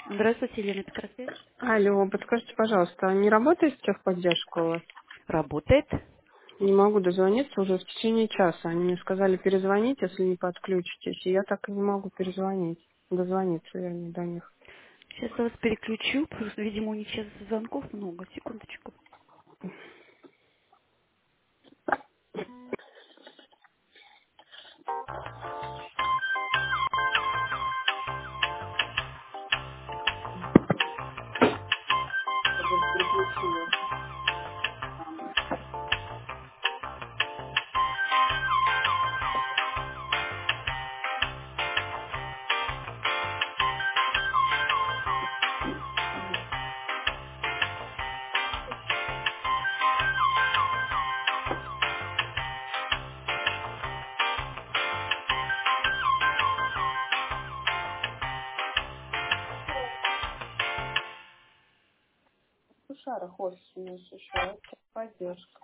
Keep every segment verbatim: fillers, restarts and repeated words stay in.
Здравствуйте, Елена Петросвет. Алло, подскажите, пожалуйста, а не работает техподдержка у вас? Работает. Не могу дозвониться уже в течение часа. Они мне сказали перезвонить, если не подключитесь, и я так и не могу перезвонить. Дозвониться, вернее, до них. Сейчас я вас переключу. Просто, видимо, у них сейчас звонков много. Секундочку. Чтобы переключила. Сушара хочешь у нас еще, а техподдержка.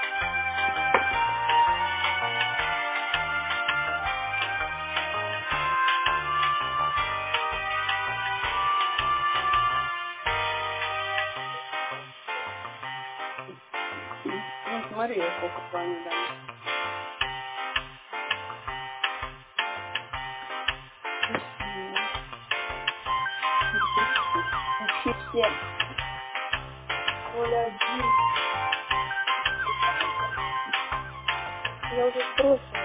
Ну, смотри, я сколько звоню, да. Спасибо. Вообще все. ноль один. Я уже сбросила.